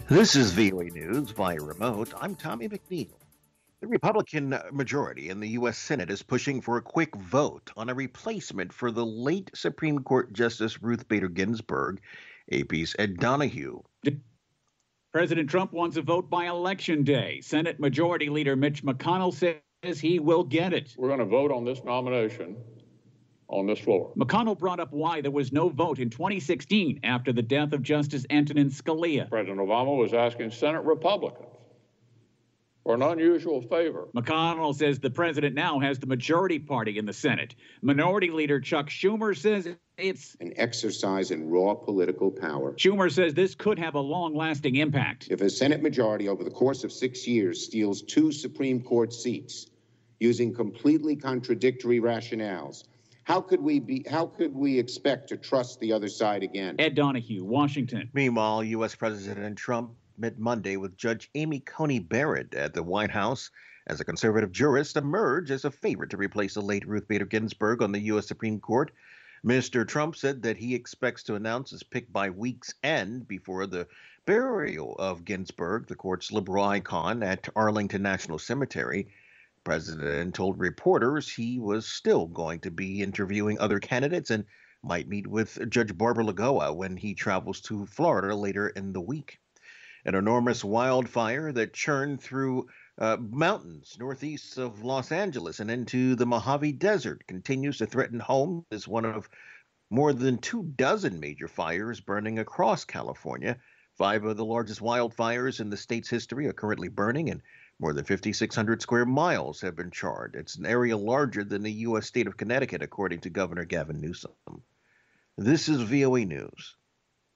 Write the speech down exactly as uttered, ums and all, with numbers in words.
This is V O A News via remote. I'm Tommy McNeil. The Republican majority in the U S. Senate is pushing for a quick vote on a replacement for the late Supreme Court Justice Ruth Bader Ginsburg. A P's Ed Donahue. President Trump wants a vote by Election Day. Senate Majority Leader Mitch McConnell says he will get it. We're going to vote on this nomination on this floor. McConnell brought up why there was no vote in twenty sixteen after the death of Justice Antonin Scalia. President Obama was asking Senate Republicans for an unusual favor. McConnell says the president now has the majority party in the Senate. Minority Leader Chuck Schumer says it's an exercise in raw political power. Schumer says this could have a long-lasting impact. If a Senate majority over the course of six years steals two Supreme Court seats using completely contradictory rationales, How could we be? How could we expect to trust the other side again? Ed Donahue, Washington. Meanwhile, U S. President Trump met Monday with Judge Amy Coney Barrett at the White House as a conservative jurist emerged as a favorite to replace the late Ruth Bader Ginsburg on the U S. Supreme Court. Mister Trump said that he expects to announce his pick by week's end before the burial of Ginsburg, the court's liberal icon, at Arlington National Cemetery. The president told reporters he was still going to be interviewing other candidates and might meet with Judge Barbara Lagoa when he travels to Florida later in the week. An enormous wildfire that churned through uh, mountains northeast of Los Angeles and into the Mojave Desert continues to threaten homes as one of more than two dozen major fires burning across California. Five of the largest wildfires in the state's history are currently burning, and more than five thousand six hundred square miles have been charred. It's an area larger than the U S state of Connecticut, according to Governor Gavin Newsom. This is V O A News.